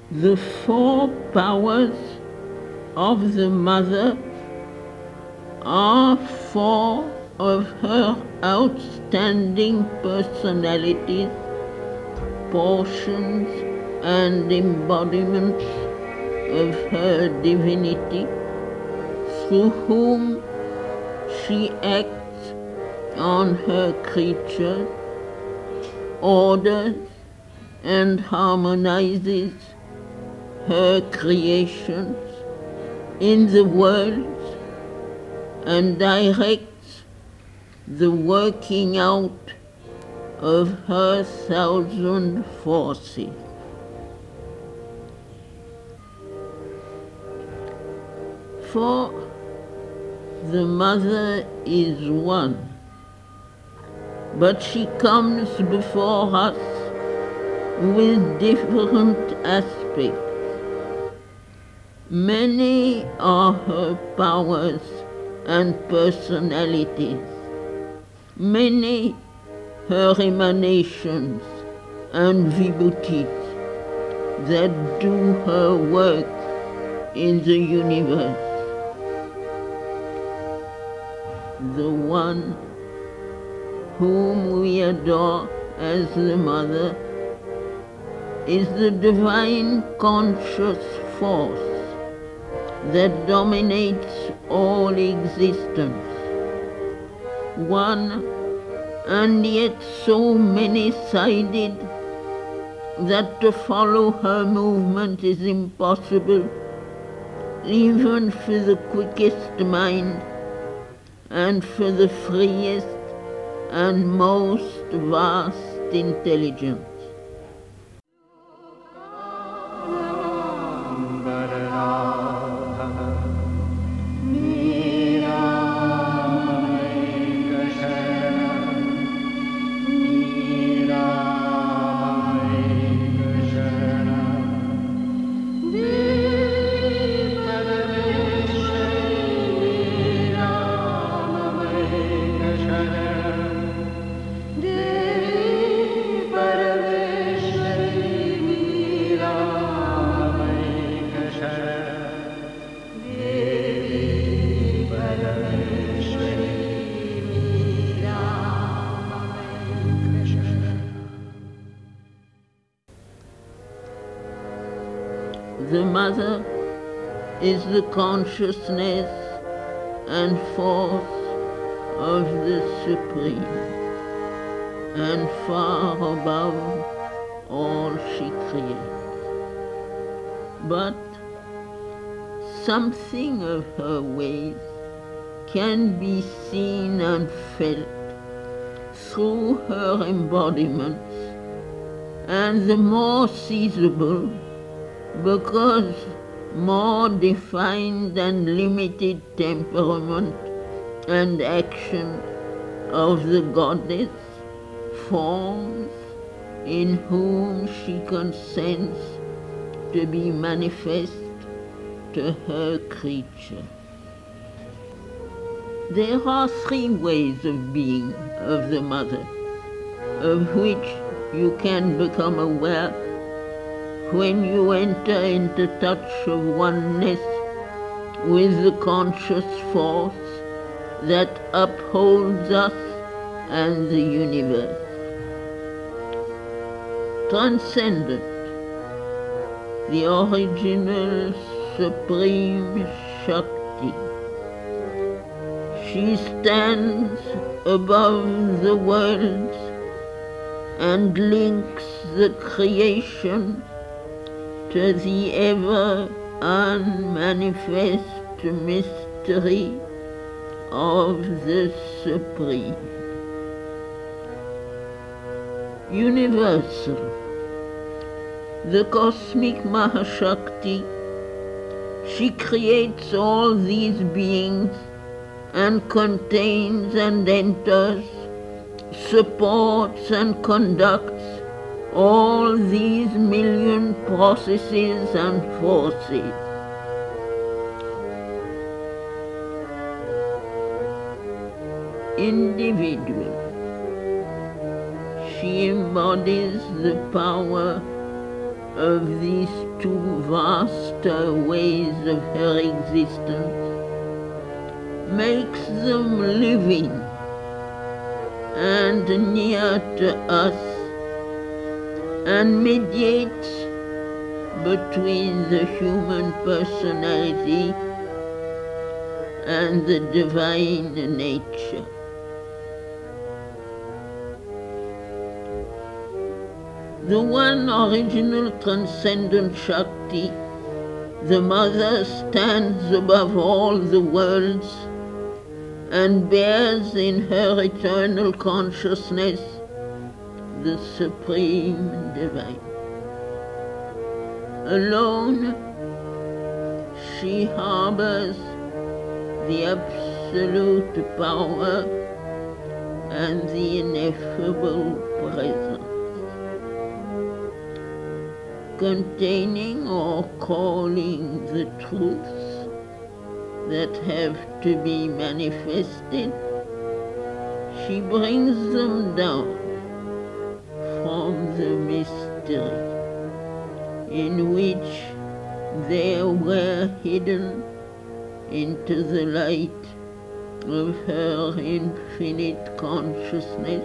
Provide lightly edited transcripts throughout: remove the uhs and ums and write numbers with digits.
The four powers of the Mother are four of her outstanding personalities, portions and embodiments of her divinity, through whom she acts on her creatures, orders and harmonizes her creations in the world, and directs the working out of her thousand forces. For the Mother is one, but she comes before us with different aspects. Many are her powers and personalities, many her emanations and vibhutis that do her work in the universe. The one whom we adore as the Mother is the divine conscious force that dominates all existence, one and yet so many-sided that to follow her movement is impossible, even for the quickest mind and for the freest and most vast intelligence. The Mother is the consciousness and force of the Supreme, and far above all she creates. But something of her ways can be seen and felt through her embodiments, and the more seizable because more defined and limited temperament and action of the goddess forms in whom she consents to be manifest to her creature. There are three ways of being of the Mother, of which you can become aware when you enter into touch of oneness with the conscious force that upholds us and the universe. Transcendent, the original Supreme Shakti. She stands above the worlds and links the creation to the ever unmanifest mystery of the Supreme. Universal, the cosmic Mahashakti, she creates all these beings and contains and enters, supports and conducts all these million processes and forces. Individual, she embodies the power of these two vast ways of her existence makes them living and near to us, and mediates between the human personality and the divine nature. The one original transcendent Shakti, the Mother, stands above all the worlds and bears in her eternal consciousness the Supreme Divine. Alone, she harbors the absolute power and the ineffable presence, containing or calling the truths that have to be manifested. She brings them down from the mystery in which they were hidden into the light of her infinite consciousness,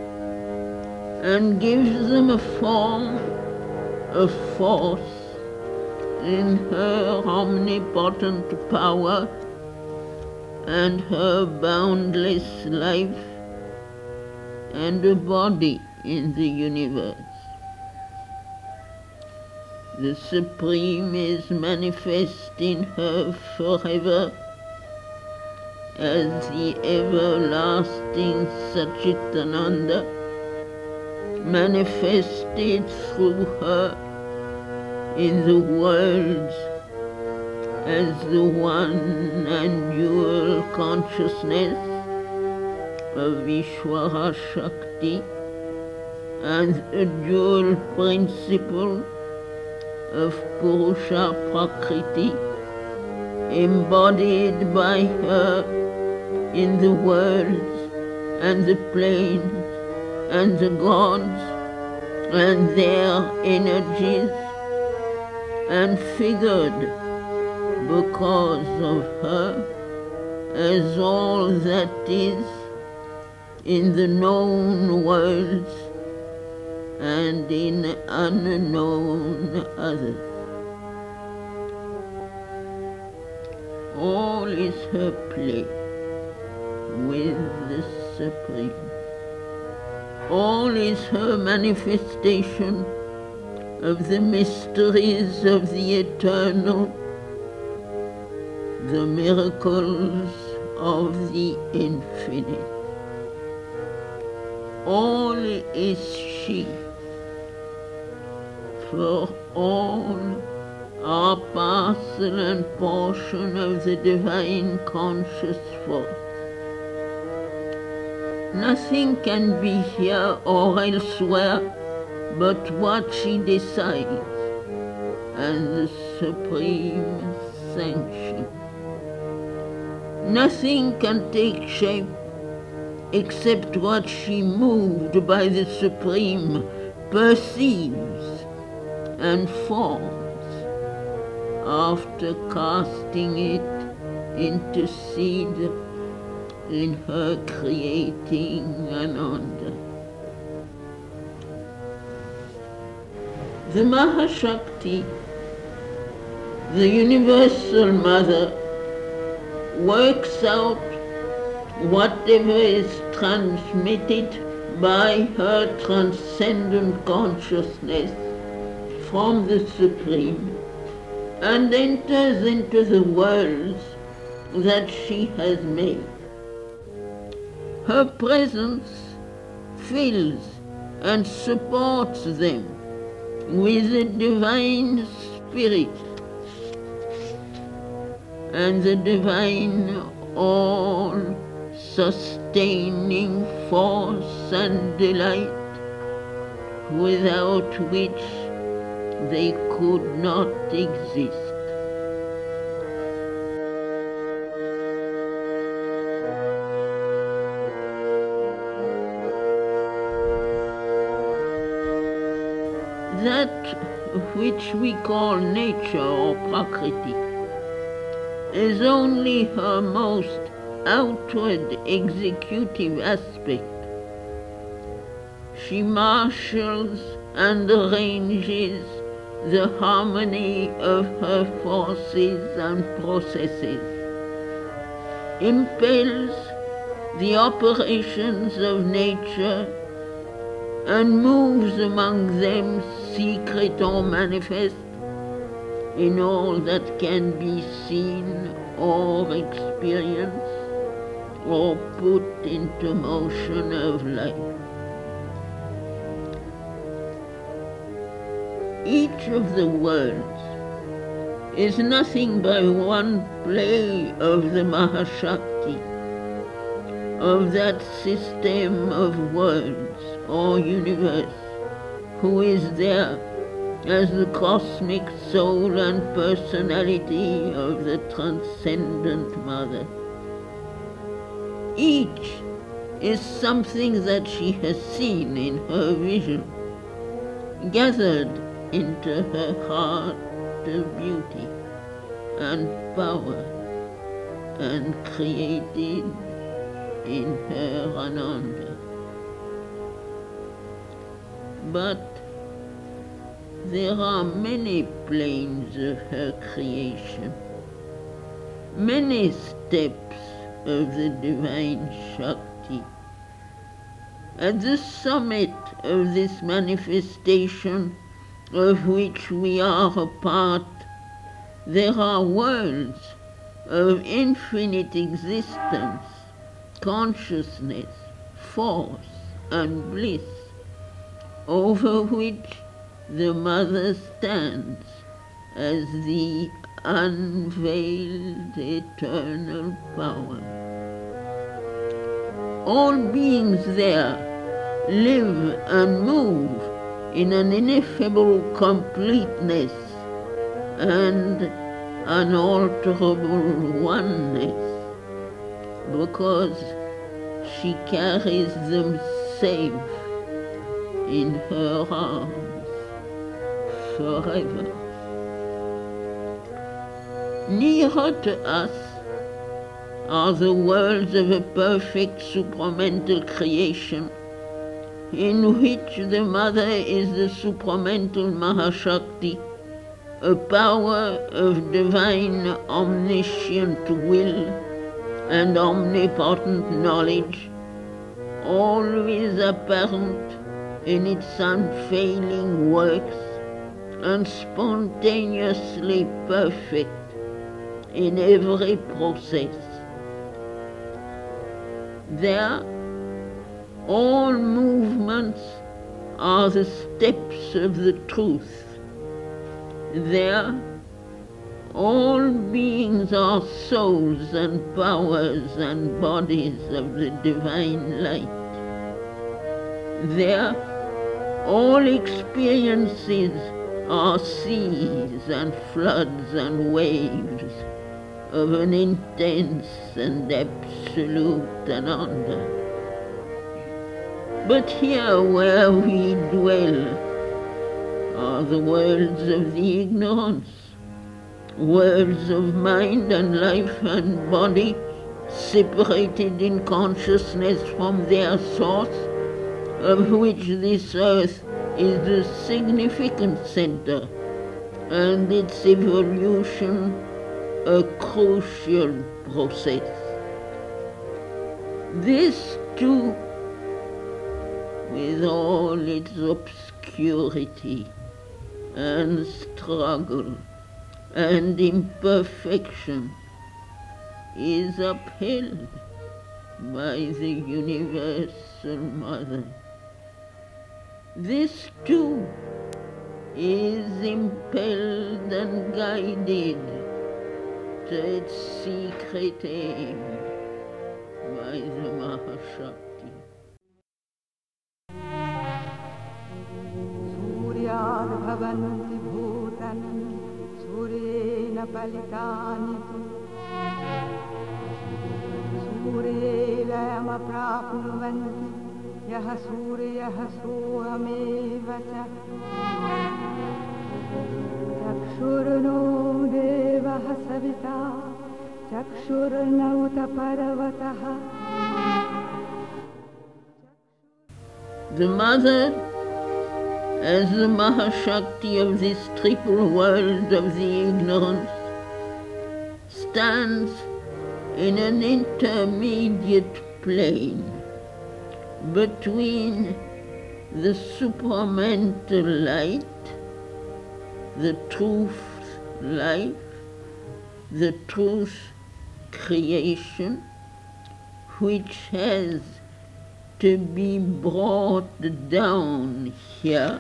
and gives them a form, a force in her omnipotent power and her boundless life, and a body in the universe. The Supreme is manifest in her forever as the everlasting Satchitananda, manifested through her in the worlds as the one and dual consciousness of Ishvara Shakti and the dual principle of Purusha Prakriti, embodied by her in the worlds and the planes and the gods and their energies, and figured because of her as all that is in the known worlds and in unknown others. All is her play with the Supreme. All is her manifestation of the mysteries of the eternal, the miracles of the infinite. All is she, for all are parcel and portion of the divine conscious force. Nothing can be here or elsewhere but what she decides and the Supreme sanction. Nothing can take shape except what she, moved by the Supreme, perceives and forms after casting it into seed in her creating Ananda. The Mahashakti, the Universal Mother, works out whatever is transmitted by her transcendent consciousness from the Supreme, and enters into the worlds that she has made. Her presence fills and supports them with the divine spirit and the divine all-sustaining force and delight, without which they could not exist. That which we call nature or Prakriti, is only her most outward executive aspect. She marshals and arranges the harmony of her forces and processes, impels the operations of nature, and moves among them, secret or manifest, in all that can be seen or experienced or put into motion of life. Each of the worlds is nothing but one play of the Mahashakti, of that system of worlds or universe, who is there as the cosmic soul and personality of the transcendent Mother. Each is something that she has seen in her vision, gathered into her heart of beauty and power, and created in her Ananda. But there are many planes of her creation, many steps of the divine Shakti. At the summit of this manifestation of which we are a part, there are worlds of infinite existence, consciousness, force, and bliss, over which the Mother stands as the unveiled eternal power. All beings there live and move in an ineffable completeness and unalterable oneness, because she carries them safe in her arms forever. Nearer to us are the worlds of a perfect supramental creation, in which the Mother is the supramental Mahashakti, a power of divine omniscient will and omnipotent knowledge, always apparent in its unfailing works and spontaneously perfect in every process. There, all movements are the steps of the truth. There, all beings are souls and powers and bodies of the divine light. There, all experiences are seas and floods and waves of an intense and absolute Ananda. But here where we dwell are the worlds of the ignorance, worlds of mind and life and body, separated in consciousness from their source, of which this earth is the significant center, and its evolution a crucial process. This too, with all its obscurity and struggle and imperfection, is upheld by the Universal Mother. This too is impelled and guided to its secret aim by the Mahashakti. Suryad bhavanti bhutani suryena palitani tu suryayama prapnuvanti यः सूर्यः सोऽहमेव च चक्षुर्नो देवः सविता चक्षुर्नौत पर्वतः. The mother, as the Mahashakti of this triple world of the ignorance, stands in an intermediate plane between the supramental light, the truth life, the truth creation, which has to be brought down here,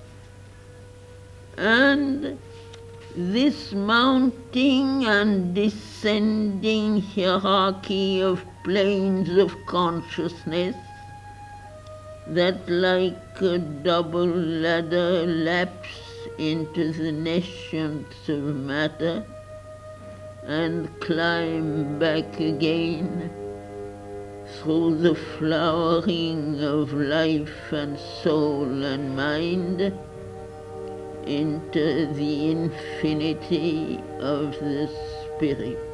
and this mounting and descending hierarchy of planes of consciousness that like a double ladder laps into the nescience of matter and climb back again through the flowering of life and soul and mind into the infinity of the spirit.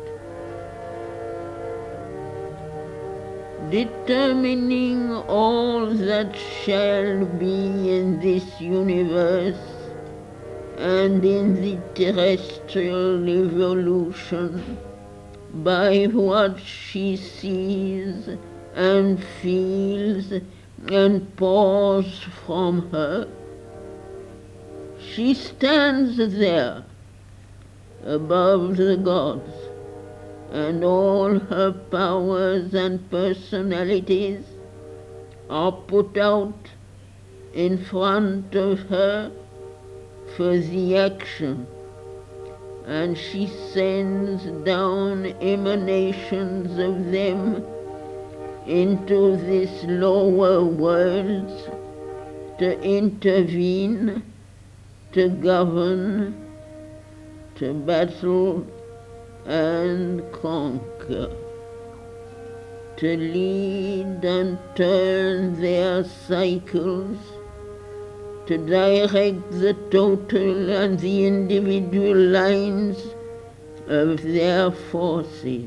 Determining all that shall be in this universe and in the terrestrial evolution by what she sees and feels and pours from her. She stands there above the gods, and all her powers and personalities are put out in front of her for the action, and she sends down emanations of them into this lower worlds to intervene, to govern, to battle and conquer, to lead and turn their cycles, to direct the total and the individual lines of their forces.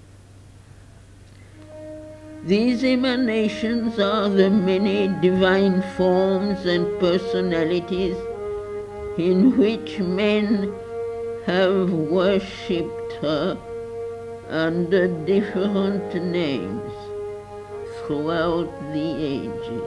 These emanations are the many divine forms and personalities in which men have worshipped her under different names throughout the ages.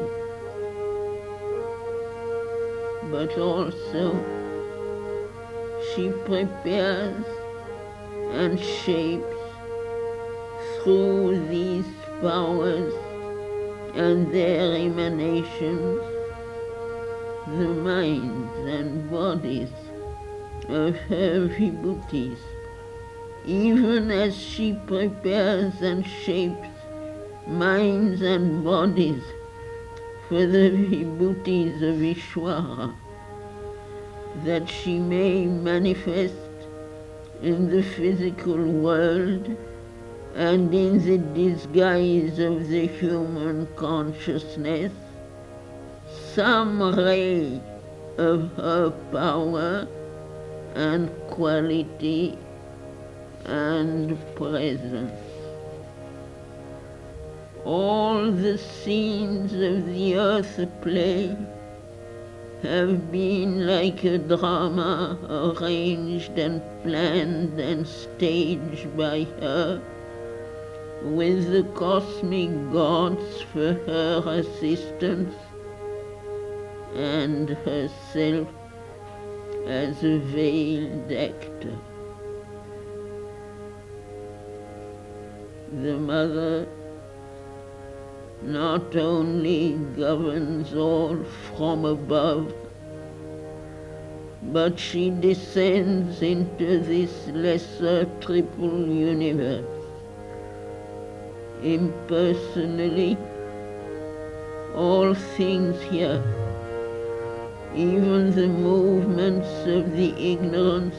But also she prepares and shapes through these powers and their emanations the minds and bodies of her vibhutis, even as she prepares and shapes minds and bodies for the vibhutis of Ishvara, that she may manifest in the physical world and in the disguise of the human consciousness some ray of her power and quality and presence. All the scenes of the earth play have been like a drama arranged and planned and staged by her, with the cosmic gods for her assistance and herself as a veiled actor. The mother not only governs all from above, but she descends into this lesser triple universe impersonally. All things here, even the movements of the ignorance,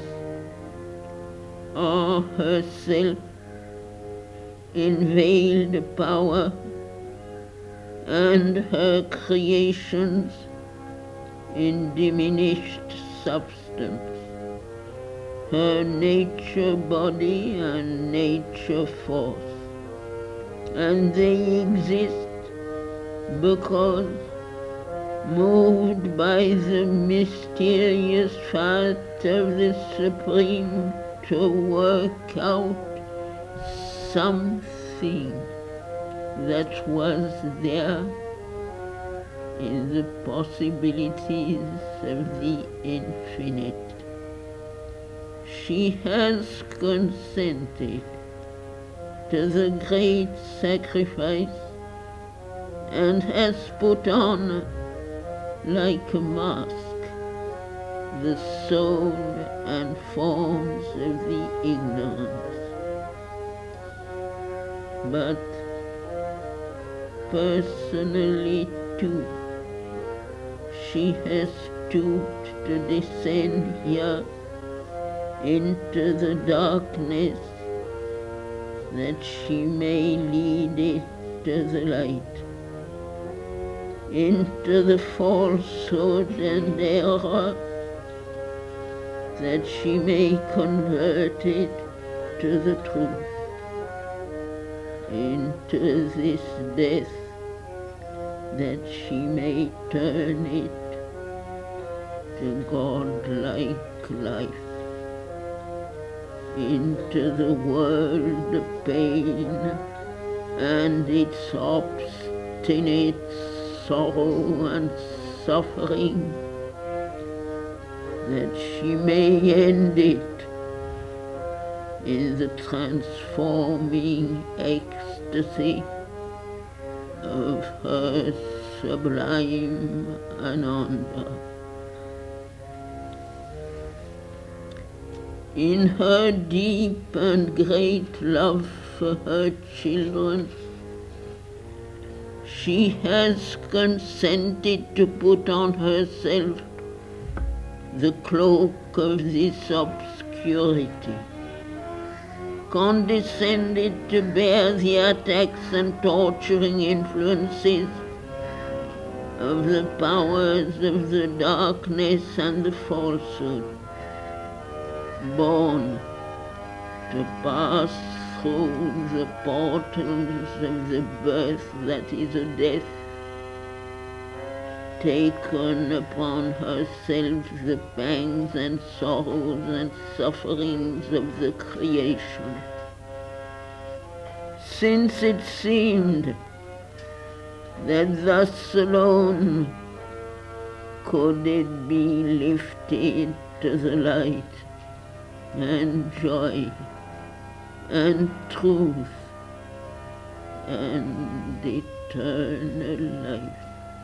are herself in veiled power and her creations in diminished substance, her nature body and nature force. And they exist because, moved by the mysterious fact of the Supreme to work out something that was there in the possibilities of the infinite. She has consented to the great sacrifice and has put on, like a mask, the soul and forms of the ignorance. But personally too, she has stooped to descend here into the darkness that she may lead it to the light, into the falsehood and error, that she may convert it to the truth, into this death, that she may turn it to God-like life, into the world of pain and its obstinate sorrow and suffering, that she may end it in the transforming ecstasy of her sublime Ananda. In her deep and great love for her children, she has consented to put on herself the cloak of this obscurity, condescended to bear the attacks and torturing influences of the powers of the darkness and the falsehood, born to pass through the portals of the birth that is a death, taken upon herself the pangs and sorrows and sufferings of the creation. Since it seemed that thus alone could it be lifted to the light and joy and truth and eternal life.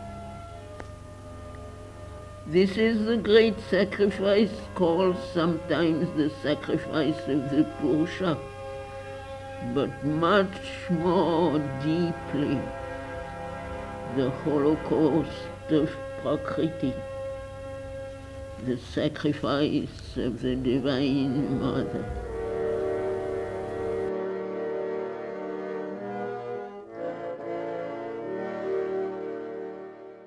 This is the great sacrifice called sometimes the sacrifice of the Purusha, but much more deeply the Holocaust of Prakriti, the sacrifice of the Divine Mother.